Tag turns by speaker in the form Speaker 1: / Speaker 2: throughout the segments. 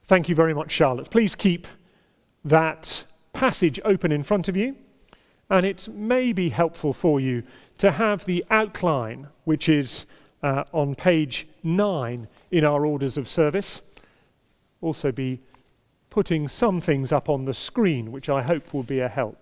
Speaker 1: Thank you very much, Charlotte. Please keep that passage open in front of you, and it may be helpful for you to have the outline, which is on page 9 in our orders of service. Also be putting some things up on the screen, which I hope will be a help.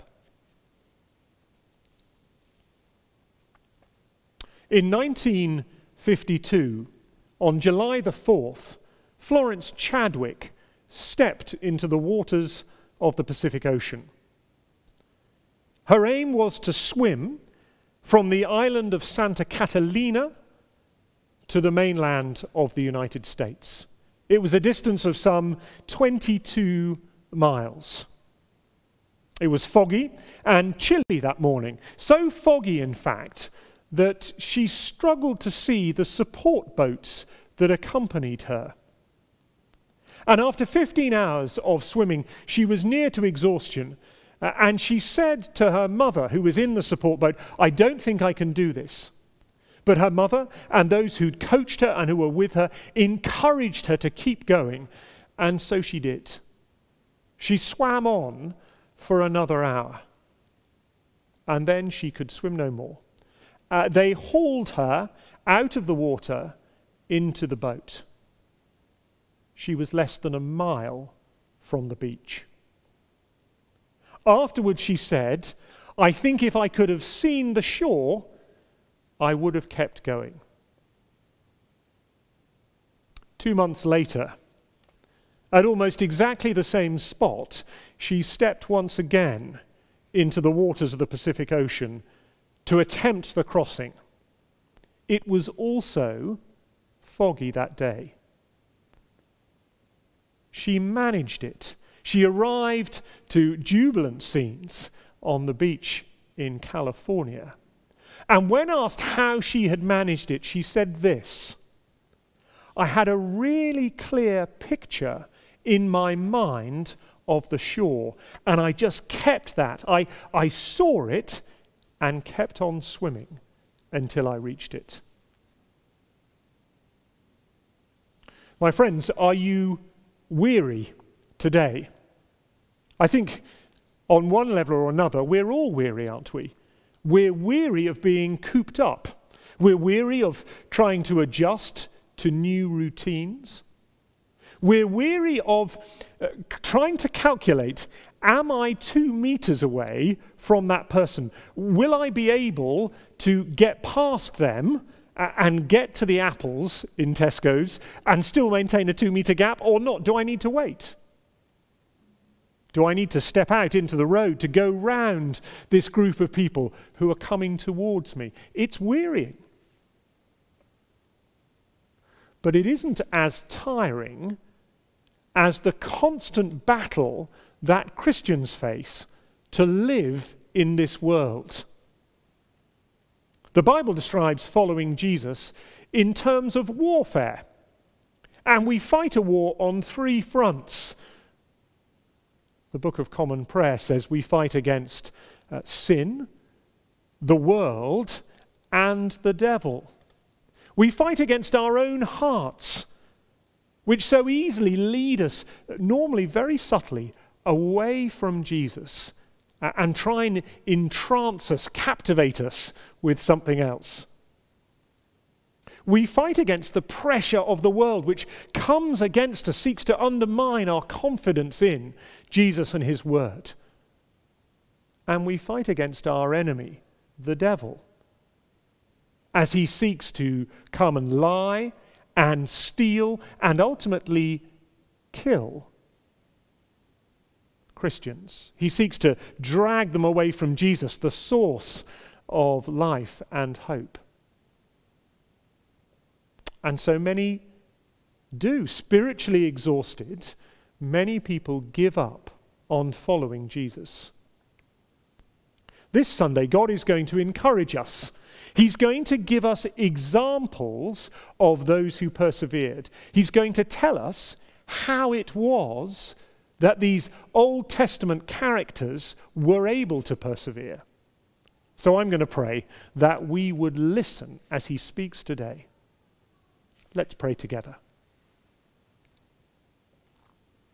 Speaker 1: In 1952, on July the 4th, Florence Chadwick stepped into the waters of the Pacific Ocean. Her aim was to swim from the island of Santa Catalina to the mainland of the United States. It was a distance of some 22 miles. It was foggy and chilly that morning. So foggy, in fact, that she struggled to see the support boats that accompanied her. And after 15 hours of swimming, she was near to exhaustion, and she said to her mother, who was in the support boat, "I don't think I can do this." But her mother and those who'd coached her and who were with her encouraged her to keep going, and so she did. She swam on for another hour, and then she could swim no more. They hauled her out of the water into the boat. She was less than a mile from the beach. Afterwards, she said, "I think if I could have seen the shore, I would have kept going." 2 months later, at almost exactly the same spot, she stepped once again into the waters of the Pacific Ocean to attempt the crossing. It was also foggy that day. She managed it. She arrived to jubilant scenes on the beach in California. And when asked how she had managed it, she said this: "I had a really clear picture in my mind of the shore, and I just kept that. I saw it and kept on swimming until I reached it." My friends, are you weary today? I think on one level or another, we're all weary, aren't we? We're weary of being cooped up. We're weary of trying to adjust to new routines. We're weary of trying to calculate, am I 2 meters away from that person? Will I be able to get past them and get to the apples in Tesco's and still maintain a 2-meter gap, or not? Do I need to wait? Do I need to step out into the road to go round this group of people who are coming towards me? It's wearying. But it isn't as tiring as the constant battle that Christians face to live in this world. The Bible describes following Jesus in terms of warfare. And we fight a war on 3 fronts. The Book of Common Prayer says we fight against sin, the world, and the devil. We fight against our own hearts, which so easily lead us, normally very subtly, away from Jesus and try and entrance us, captivate us with something else. We fight against the pressure of the world, which comes against us, seeks to undermine our confidence in Jesus and his word. And we fight against our enemy, the devil, as he seeks to come and lie and steal and ultimately kill Christians. He seeks to drag them away from Jesus, the source of life and hope. And so many do, spiritually exhausted, many people give up on following Jesus. This Sunday, God is going to encourage us. He's going to give us examples of those who persevered. He's going to tell us how it was that these Old Testament characters were able to persevere. So I'm going to pray that we would listen as he speaks today. Let's pray together.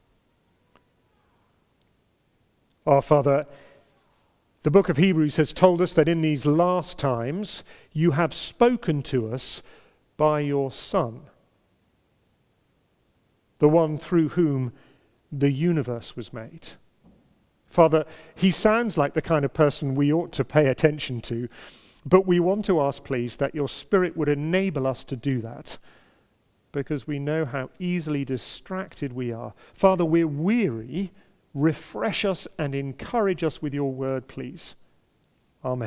Speaker 1: Our Father, the book of Hebrews has told us that in these last times you have spoken to us by your Son, the one through whom the universe was made. Father, he sounds like the kind of person we ought to pay attention to, but we want to ask, please, that your Spirit would enable us to do that, because we know how easily distracted we are. Father, we're weary. Refresh us and encourage us with your word, please. Amen.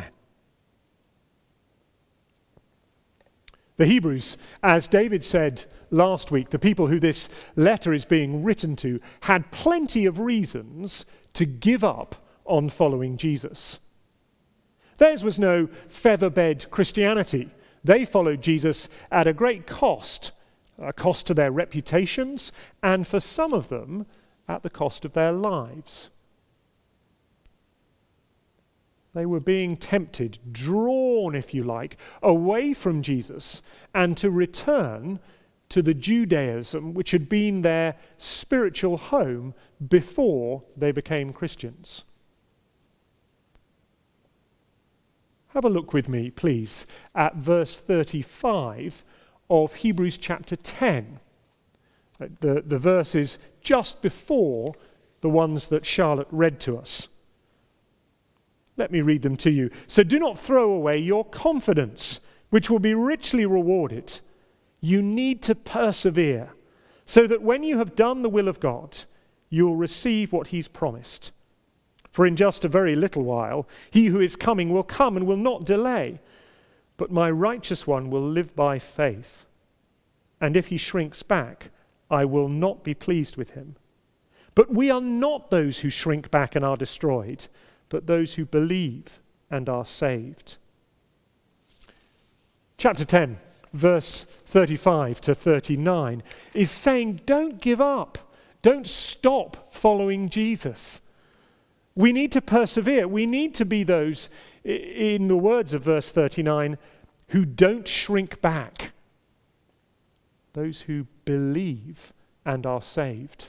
Speaker 1: The Hebrews, as David said last week, the people who this letter is being written to, had plenty of reasons to give up on following Jesus. Theirs was no feather-bed Christianity. They followed Jesus at a great cost, a cost to their reputations, and for some of them, at the cost of their lives. They were being tempted, drawn, if you like, away from Jesus and to return to the Judaism which had been their spiritual home before they became Christians. Have a look with me, please, at verse 35 of Hebrews chapter 10. The verse is just before the ones that Charlotte read to us. Let me read them to you. So do not throw away your confidence, which will be richly rewarded. You need to persevere, so that when you have done the will of God, you will receive what he's promised. For in just a very little while, he who is coming will come and will not delay. But my righteous one will live by faith. And if he shrinks back, I will not be pleased with him. But we are not those who shrink back and are destroyed, but those who believe and are saved. Chapter 10, verse 35 to 39 is saying, don't give up. Don't stop following Jesus. We need to persevere. We need to be those, in the words of verse 39, who don't shrink back. Those who believe and are saved.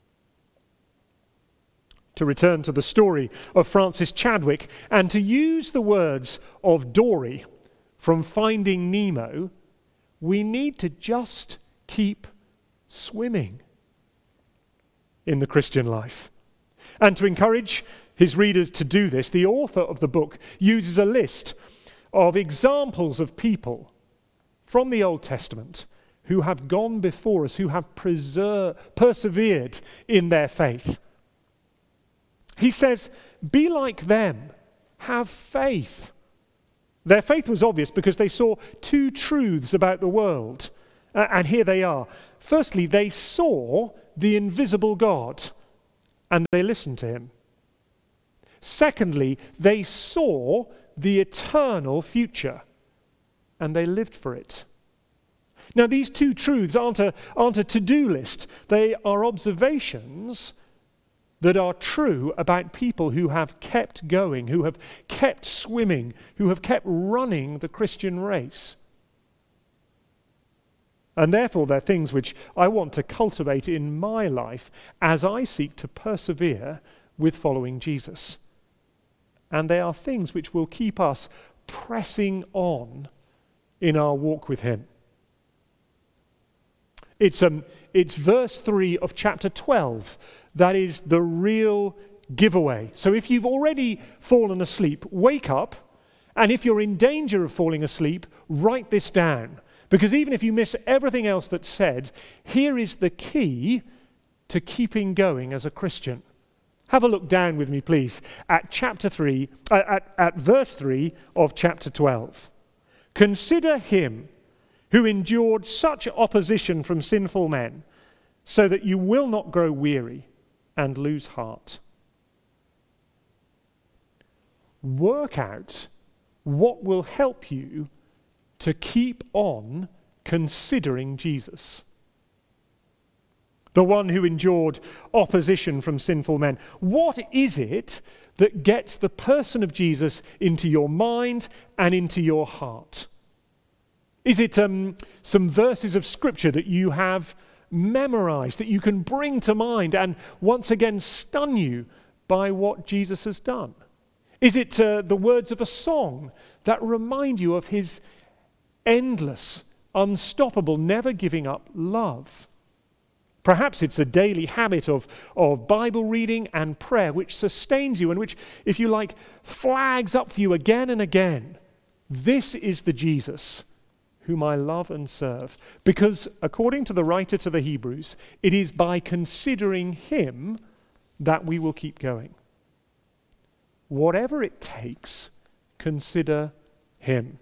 Speaker 1: To return to the story of Francis Chadwick and to use the words of Dory from Finding Nemo, we need to just keep swimming in the Christian life. And to encourage his readers to do this, the author of the book uses a list of examples of people from the Old Testament who have gone before us, who have persevered in their faith. He says, be like them, have faith. Their faith was obvious because they saw two truths about the world. And here they are. Firstly, they saw the invisible God and they listened to him. Secondly, they saw the eternal future and they lived for it. Now, these two truths aren't a to-do list. They are observations that are true about people who have kept going, who have kept swimming, who have kept running the Christian race. And therefore, they're things which I want to cultivate in my life as I seek to persevere with following Jesus. And they are things which will keep us pressing on in our walk with him. It's verse 3 of chapter 12 that is the real giveaway. So if you've already fallen asleep, wake up, and if you're in danger of falling asleep, write this down. Because even if you miss everything else that's said, here is the key to keeping going as a Christian. Have a look down with me, please, at verse 3 of chapter 12. Consider him who endured such opposition from sinful men, so that you will not grow weary and lose heart. Work out what will help you to keep on considering Jesus. The one who endured opposition from sinful men. What is it that gets the person of Jesus into your mind and into your heart? Is it some verses of Scripture that you have memorized, that you can bring to mind and once again stun you by what Jesus has done? Is it the words of a song that remind you of his endless, unstoppable, never giving up love? Perhaps it's a daily habit of Bible reading and prayer which sustains you and which, if you like, flags up for you again and again. This is the Jesus whom I love and serve. Because according to the writer to the Hebrews, it is by considering him that we will keep going. Whatever it takes, consider him.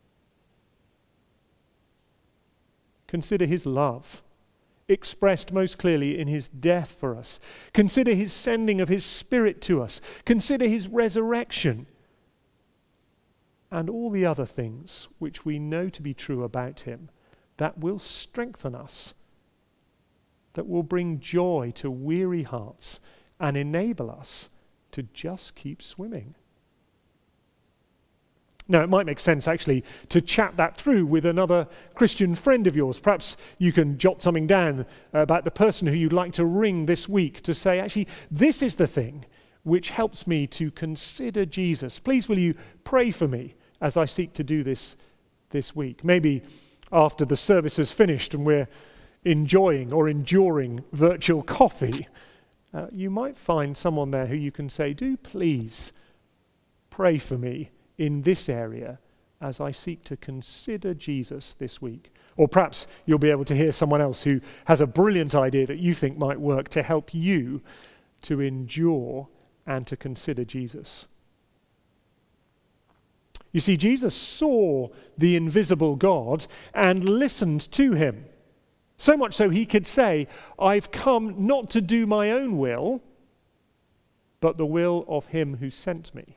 Speaker 1: Consider his love, expressed most clearly in his death for us. Consider his sending of his Spirit to us. Consider his resurrection. And all the other things which we know to be true about him that will strengthen us, that will bring joy to weary hearts and enable us to just keep swimming. Now, it might make sense, actually, to chat that through with another Christian friend of yours. Perhaps you can jot something down about the person who you'd like to ring this week to say, actually, this is the thing which helps me to consider Jesus. Please, will you pray for me as I seek to do this week? Maybe after the service is finished and we're enjoying or enduring virtual coffee, you might find someone there who you can say, do please pray for me in this area as I seek to consider Jesus this week. Or perhaps you'll be able to hear someone else who has a brilliant idea that you think might work to help you to endure and to consider Jesus. You see, Jesus saw the invisible God and listened to him. So much so he could say, I've come not to do my own will, but the will of him who sent me.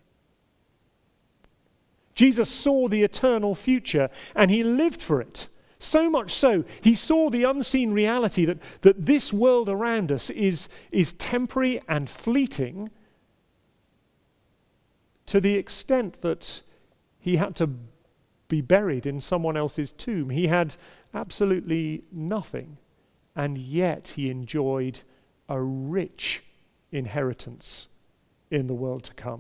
Speaker 1: Jesus saw the eternal future and he lived for it. So much so, he saw the unseen reality that this world around us is temporary and fleeting, to the extent that he had to be buried in someone else's tomb. He had absolutely nothing, and yet he enjoyed a rich inheritance in the world to come.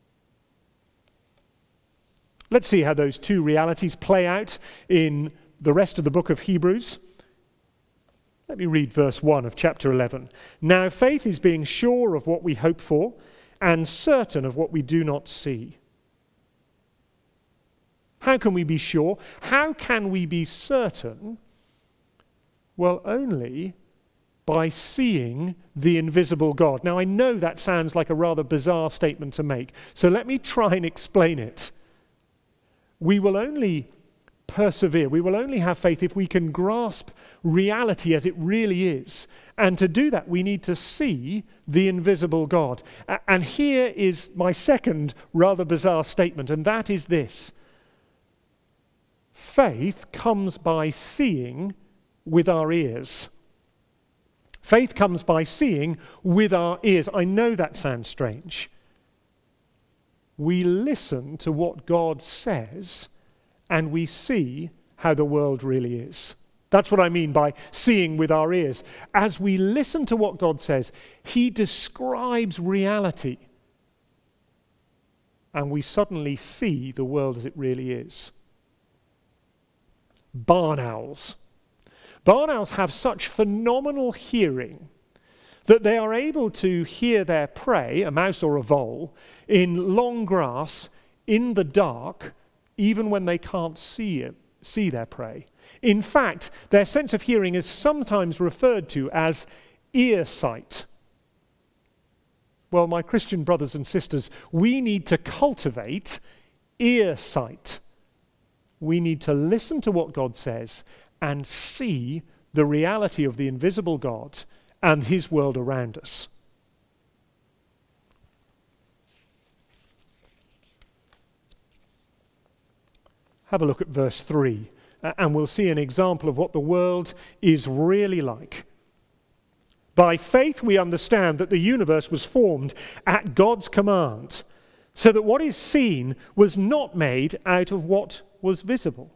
Speaker 1: Let's see how those two realities play out in the rest of the book of Hebrews. Let me read verse 1 of chapter 11. Now faith is being sure of what we hope for and certain of what we do not see. How can we be sure? How can we be certain? Well, only by seeing the invisible God. Now, I know that sounds like a rather bizarre statement to make, so let me try and explain it. We will only persevere, we will only have faith if we can grasp reality as it really is. And to do that, we need to see the invisible God. And here is my second rather bizarre statement, and that is this. Faith comes by seeing with our ears. Faith comes by seeing with our ears. I know that sounds strange. We listen to what God says and we see how the world really is. That's what I mean by seeing with our ears. As we listen to what God says, he describes reality and we suddenly see the world as it really is. Barn owls. Barn owls have such phenomenal hearing that they are able to hear their prey, a mouse or a vole, in long grass, in the dark, even when they can't see their prey. In fact, their sense of hearing is sometimes referred to as ear sight. Well, my Christian brothers and sisters, we need to cultivate ear sight. We need to listen to what God says and see the reality of the invisible God and his world around us. Have a look at verse 3, and we'll see an example of what the world is really like. By faith we understand that the universe was formed at God's command, so that what is seen was not made out of what was visible.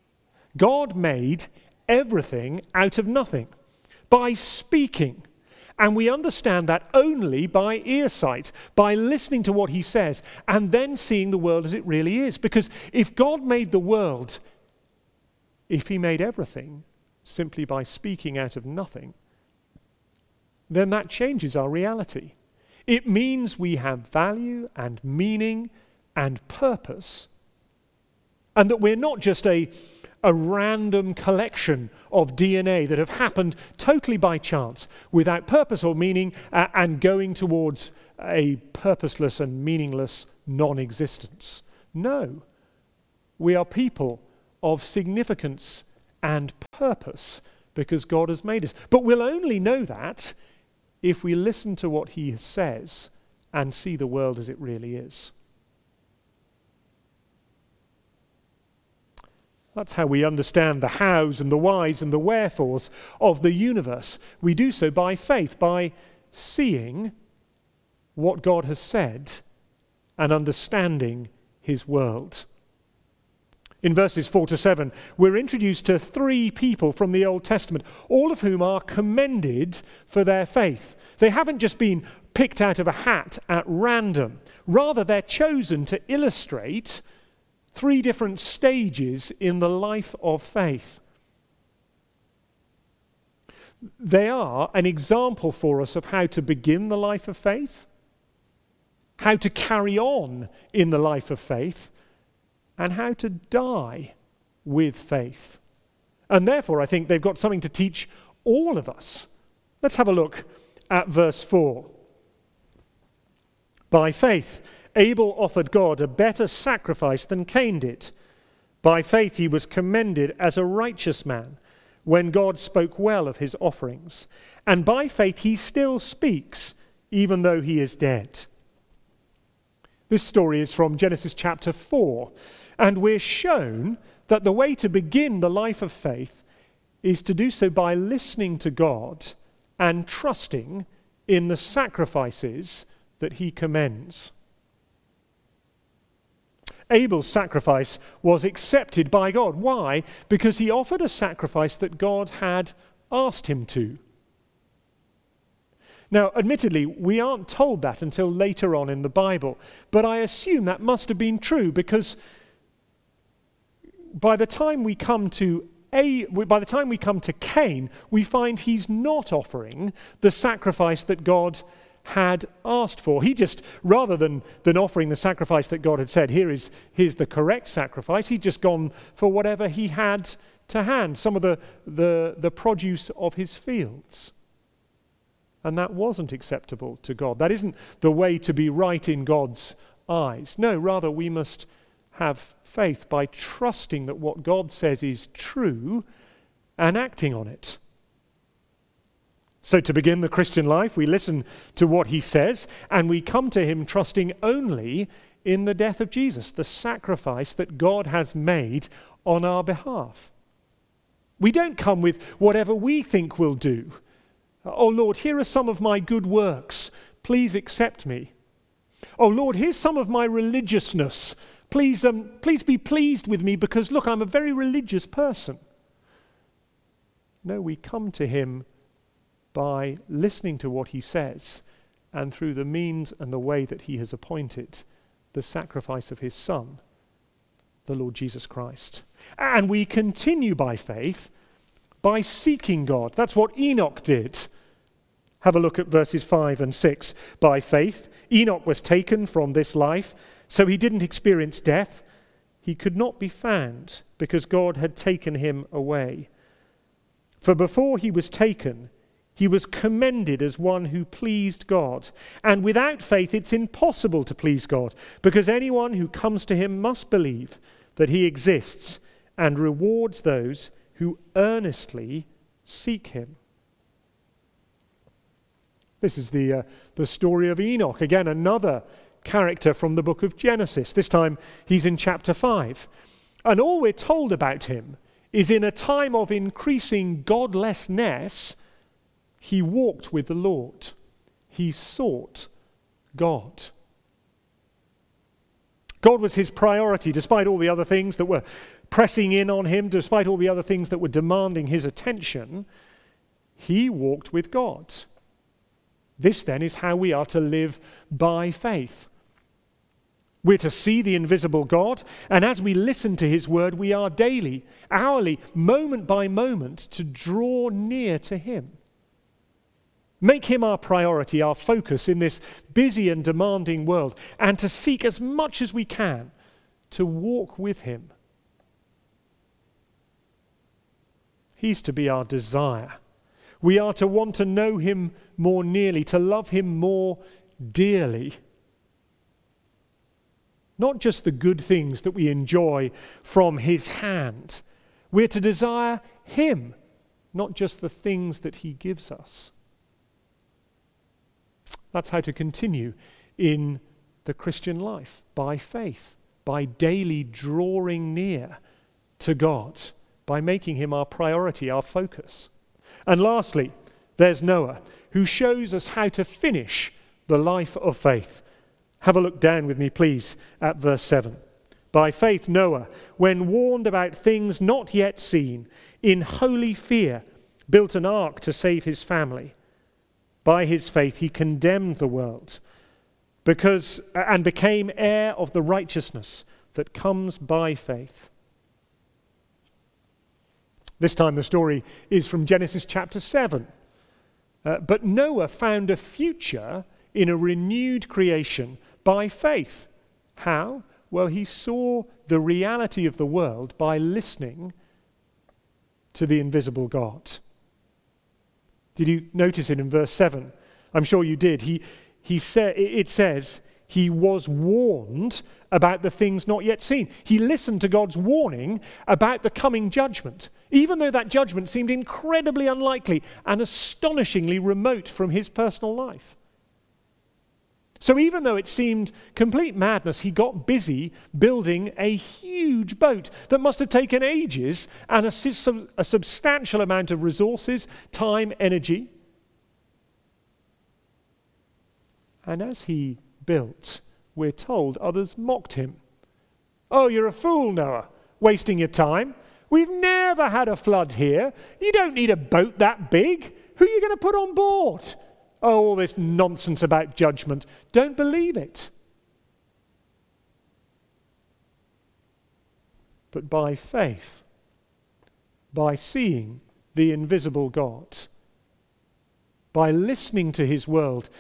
Speaker 1: God made everything out of nothing by speaking, And we understand that only by earsight, by listening to what he says, and then seeing the world as it really is. Because if God made the world, if he made everything simply by speaking out of nothing, then that changes our reality. It means we have value and meaning and purpose, and that we're not just a random collection of DNA that have happened totally by chance, without purpose or meaning, and going towards a purposeless and meaningless non-existence. No, we are people of significance and purpose because God has made us. But we'll only know that if we listen to what he says and see the world as it really is. That's how we understand the hows and the whys and the wherefores of the universe. We do so by faith, by seeing what God has said and understanding his world. In verses 4 to 7, we're introduced to 3 people from the Old Testament, all of whom are commended for their faith. They haven't just been picked out of a hat at random. Rather, they're chosen to illustrate 3 different stages in the life of faith. They are an example for us of how to begin the life of faith, how to carry on in the life of faith, and how to die with faith. And therefore, I think they've got something to teach all of us. Let's have a look at verse 4. By faith, Abel offered God a better sacrifice than Cain did. By faith he was commended as a righteous man when God spoke well of his offerings. And by faith he still speaks, even though he is dead. This story is from Genesis chapter 4, and we're shown that the way to begin the life of faith is to do so by listening to God and trusting in the sacrifices that he commends. Abel's sacrifice was accepted by God. Why? Because he offered a sacrifice that God had asked him to. Now, admittedly, we aren't told that until later on in the Bible, but I assume that must have been true because by the time we come to Cain, we find he's not offering the sacrifice that God had asked for. He just, rather than offering the sacrifice that God had said, here's the correct sacrifice, he'd just gone for whatever he had to hand, some of the produce of his fields. And that wasn't acceptable to God. That isn't the way to be right in God's eyes. No, rather we must have faith by trusting that what God says is true and acting on it. So to begin the Christian life, we listen to what he says, and we come to him trusting only in the death of Jesus, the sacrifice that God has made on our behalf. We don't come with whatever we think we'll do. Oh Lord, here are some of my good works. Please accept me. Oh Lord, here's some of my religiousness. Please be pleased with me because look, I'm a very religious person. No, we come to him by listening to what he says and through the means and the way that he has appointed, the sacrifice of his Son, the Lord Jesus Christ. And we continue by faith by seeking God. That's what Enoch did. Have a look at verses 5 and 6. By faith, Enoch was taken from this life, so he didn't experience death. He could not be found because God had taken him away. For before he was taken, he was commended as one who pleased God. And without faith, it's impossible to please God, because anyone who comes to him must believe that he exists and rewards those who earnestly seek him. This is the story of Enoch. Again, another character from the book of Genesis. This time he's in chapter 5. And all we're told about him is in a time of increasing godlessness, he walked with the Lord. He sought God. God was his priority, despite all the other things that were pressing in on him, despite all the other things that were demanding his attention. He walked with God. This then is how we are to live by faith. We're to see the invisible God, and as we listen to his word, we are daily, hourly, moment by moment to draw near to him. Make him our priority, our focus in this busy and demanding world, and to seek as much as we can to walk with him. He's to be our desire. We are to want to know him more nearly, to love him more dearly. Not just the good things that we enjoy from his hand. We're to desire him, not just the things that he gives us. That's how to continue in the Christian life, by faith, by daily drawing near to God, by making him our priority, our focus. And lastly, there's Noah, who shows us how to finish the life of faith. Have a look down with me, please, at verse 7. By faith, Noah, when warned about things not yet seen, in holy fear, built an ark to save his family. By his faith, he condemned the world and became heir of the righteousness that comes by faith. This time the story is from Genesis chapter 7. But Noah found a future in a renewed creation by faith. How? Well, he saw the reality of the world by listening to the invisible God. Did you notice it in verse 7? I'm sure you did. It says, he was warned about the things not yet seen. He listened to God's warning about the coming judgment, even though that judgment seemed incredibly unlikely and astonishingly remote from his personal life. So even though it seemed complete madness, he got busy building a huge boat that must have taken ages and a substantial amount of resources, time, energy. And as he built, we're told others mocked him. Oh, you're a fool, Noah, wasting your time. We've never had a flood here. You don't need a boat that big. Who are you going to put on board? Oh, all this nonsense about judgment. Don't believe it. But by faith, by seeing the invisible God, by listening to his word,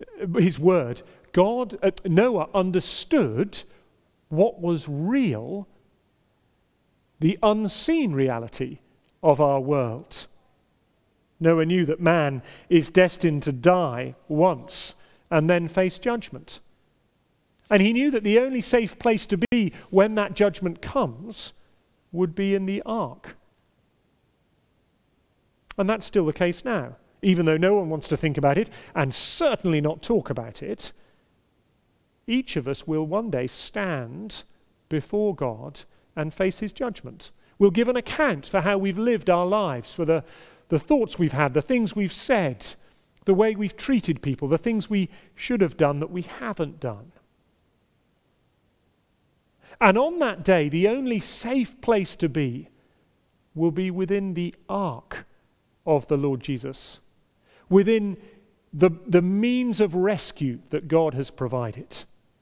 Speaker 1: Noah understood what was real, the unseen reality of our world. Noah knew that man is destined to die once and then face judgment. And he knew that the only safe place to be when that judgment comes would be in the ark. And that's still the case now. Even though no one wants to think about it, and certainly not talk about it, each of us will one day stand before God and face his judgment. We'll give an account for how we've lived our lives, for the thoughts we've had, the things we've said, the way we've treated people, the things we should have done that we haven't done. And on that day, the only safe place to be will be within the ark of the Lord Jesus, within the means of rescue that God has provided.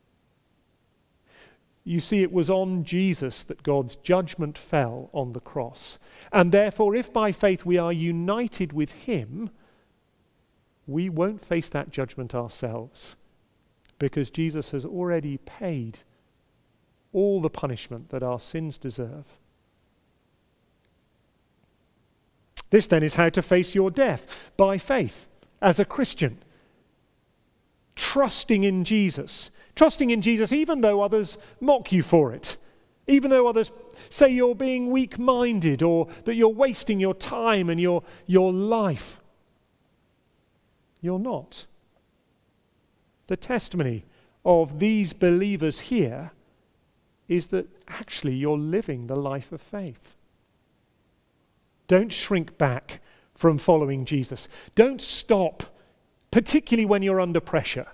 Speaker 1: You see, it was on Jesus that God's judgment fell on the cross. And therefore, if by faith we are united with him, we won't face that judgment ourselves, because Jesus has already paid all the punishment that our sins deserve. This then is how to face your death, by faith, as a Christian. Trusting in Jesus even though others mock you for it, even though others say you're being weak-minded or that you're wasting your time and your life. You're not. The testimony of these believers here is that actually you're living the life of faith. Don't shrink back from following Jesus. Don't stop, particularly when you're under pressure.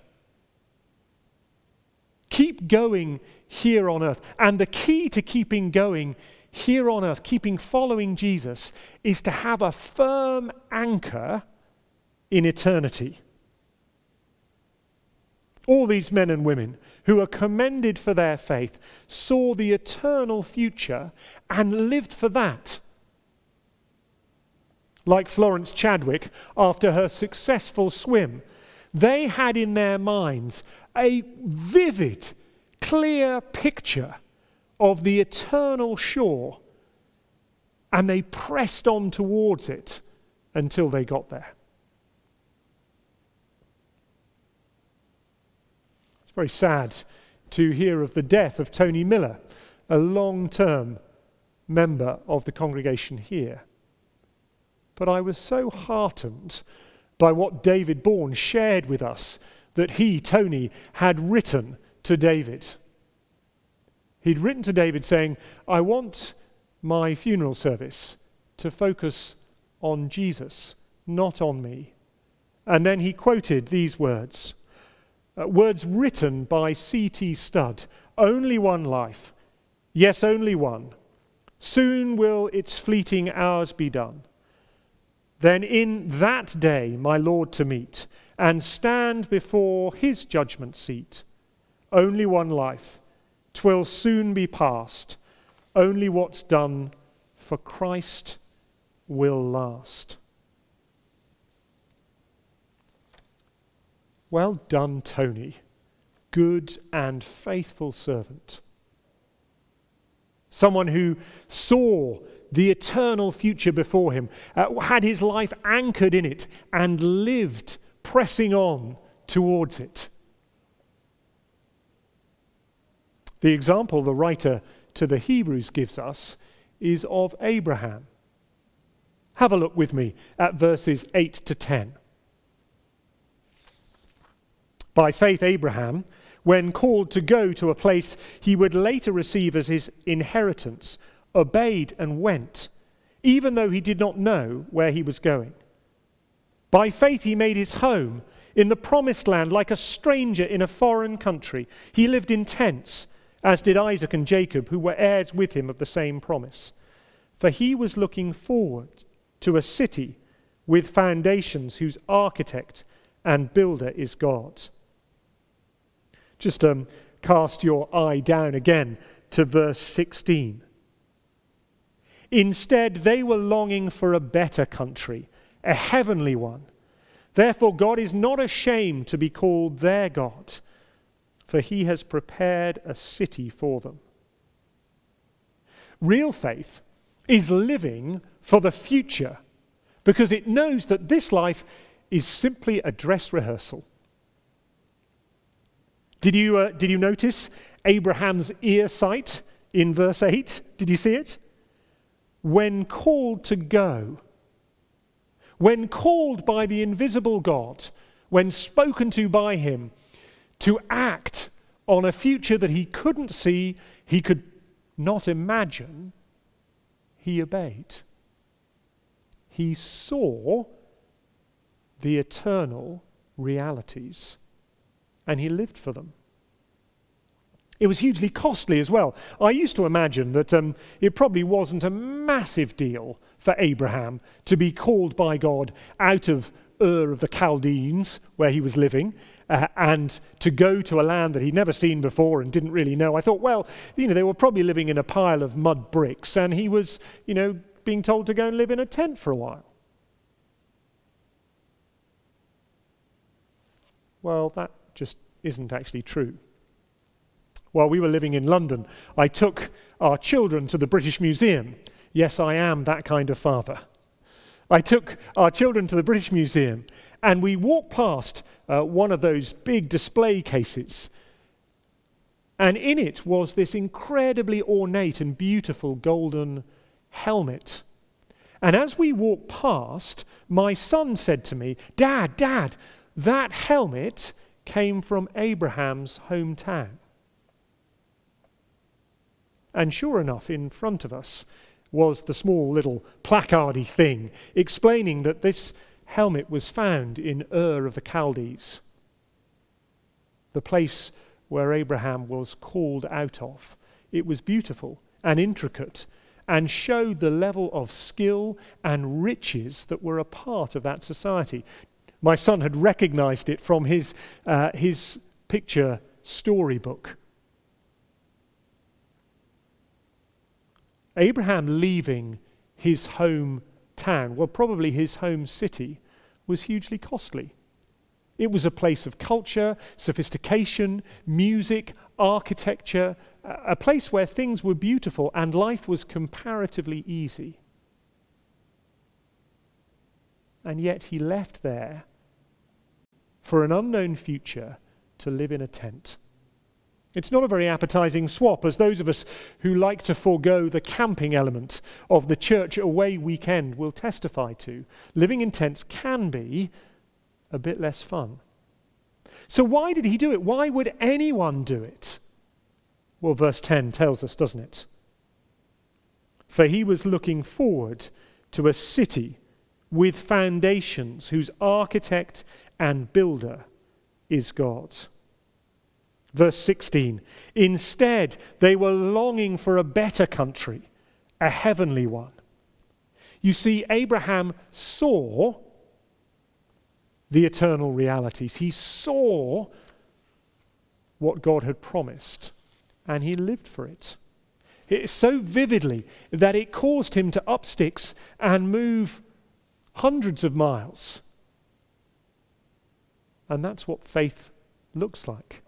Speaker 1: Keep going here on earth. And the key to keeping going here on earth, keeping following Jesus, is to have a firm anchor in eternity. All these men and women who are commended for their faith saw the eternal future and lived for that. Like Florence Chadwick, after her successful swim, they had in their minds a vivid, clear picture of the eternal shore, and they pressed on towards it until they got there. It's very sad to hear of the death of Tony Miller, a long-term member of the congregation here. But I was so heartened by what David Bourne shared with us that he, Tony, had written to David. He'd written to David saying, I want my funeral service to focus on Jesus, not on me. And then he quoted these words, words written by C.T. Studd, only one life, yes, only one. Soon will its fleeting hours be done. Then in that day my Lord to meet and stand before his judgment seat. Only one life, 'twill soon be past. Only what's done for Christ will last. Well done, Tony, good and faithful servant. Someone who saw the eternal future before him, had his life anchored in it, and lived pressing on towards it. The example the writer to the Hebrews gives us is of Abraham. Have a look with me at verses 8 to 10. By faith, Abraham, when called to go to a place he would later receive as his inheritance, obeyed and went, even though he did not know where he was going. By faith he made his home in the promised land like a stranger in a foreign country. He lived in tents, as did Isaac and Jacob, who were heirs with him of the same promise. For he was looking forward to a city with foundations whose architect and builder is God. Just cast your eye down again to verse 16. Instead, they were longing for a better country, a heavenly one. Therefore, God is not ashamed to be called their God, for he has prepared a city for them. Real faith is living for the future because it knows that this life is simply a dress rehearsal. Did you notice Abraham's ear sight in verse 8? Did you see it? When called to go, when called by the invisible God, when spoken to by him to act on a future that he couldn't see, he could not imagine, he obeyed. He saw the eternal realities and he lived for them. It was hugely costly as well. I used to imagine that it probably wasn't a massive deal for Abraham to be called by God out of Ur of the Chaldeans, where he was living, and to go to a land that he'd never seen before and didn't really know. I thought, well, they were probably living in a pile of mud bricks, and he was, being told to go and live in a tent for a while. Well, that just isn't actually true. While we were living in London, I took our children to the British Museum. Yes, I am that kind of father. I took our children to the British Museum, and we walked past one of those big display cases. And in it was this incredibly ornate and beautiful golden helmet. And as we walked past, my son said to me, Dad, that helmet came from Abraham's hometown. And sure enough, in front of us was the small little placardy thing explaining that this helmet was found in Ur of the Chaldees, the place where Abraham was called out of. It was beautiful and intricate and showed the level of skill and riches that were a part of that society. My son had recognized it from his picture storybook. Abraham leaving his hometown, well, probably his home city, was hugely costly. It was a place of culture, sophistication, music, architecture, a place where things were beautiful and life was comparatively easy. And yet he left there for an unknown future to live in a tent. It's not a very appetizing swap, as those of us who like to forego the camping element of the church away weekend will testify to. Living in tents can be a bit less fun. So why did he do it? Why would anyone do it? Well, verse 10 tells us, doesn't it? For he was looking forward to a city with foundations whose architect and builder is God. Verse 16, instead they were longing for a better country, a heavenly one. You see, Abraham saw the eternal realities. He saw what God had promised, and he lived for it. So vividly that it caused him to up sticks and move hundreds of miles. And that's what faith looks like.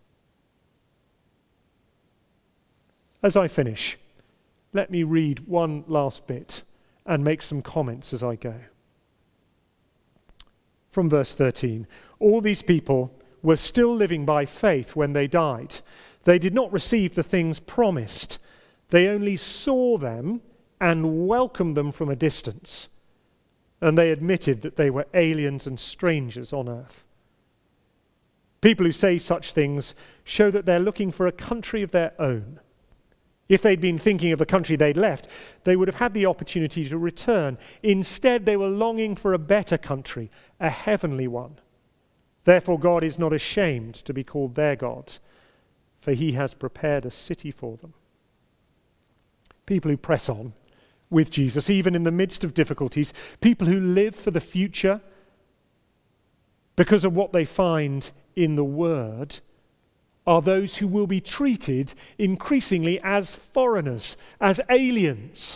Speaker 1: As I finish, let me read one last bit and make some comments as I go. From verse 13, all these people were still living by faith when they died. They did not receive the things promised. They only saw them and welcomed them from a distance. And they admitted that they were aliens and strangers on earth. People who say such things show that they're looking for a country of their own. If they'd been thinking of the country they'd left, they would have had the opportunity to return. Instead, they were longing for a better country, a heavenly one. Therefore, God is not ashamed to be called their God, for he has prepared a city for them. People who press on with Jesus, even in the midst of difficulties, people who live for the future because of what they find in the Word, are those who will be treated increasingly as foreigners, as aliens.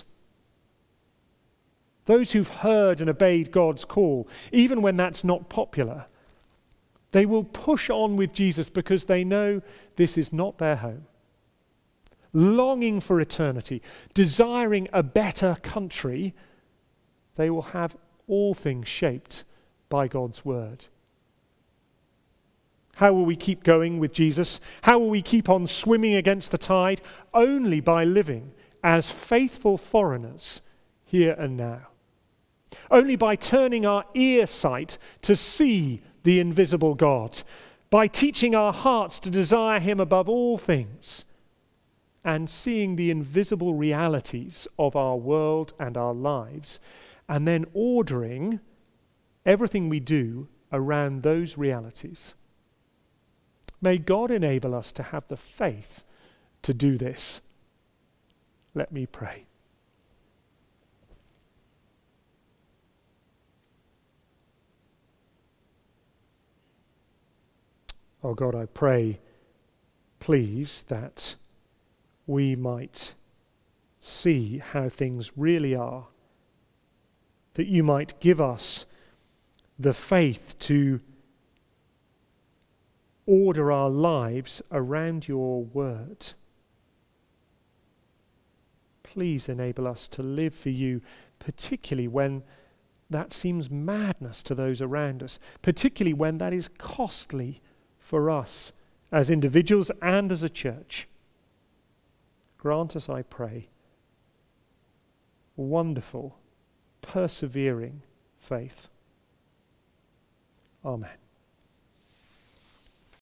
Speaker 1: Those who've heard and obeyed God's call, even when that's not popular, they will push on with Jesus because they know this is not their home. Longing for eternity, desiring a better country, they will have all things shaped by God's word. How will we keep going with Jesus? How will we keep on swimming against the tide? Only by living as faithful foreigners here and now. Only by turning our ear sight to see the invisible God. By teaching our hearts to desire him above all things. And seeing the invisible realities of our world and our lives. And then ordering everything we do around those realities. May God enable us to have the faith to do this. Let me pray. Oh God, I pray, please, that we might see how things really are, that you might give us the faith to order our lives around your word. Please enable us to live for you, particularly when that seems madness to those around us, particularly when that is costly for us as individuals and as a church. Grant us, I pray, wonderful, persevering faith. Amen.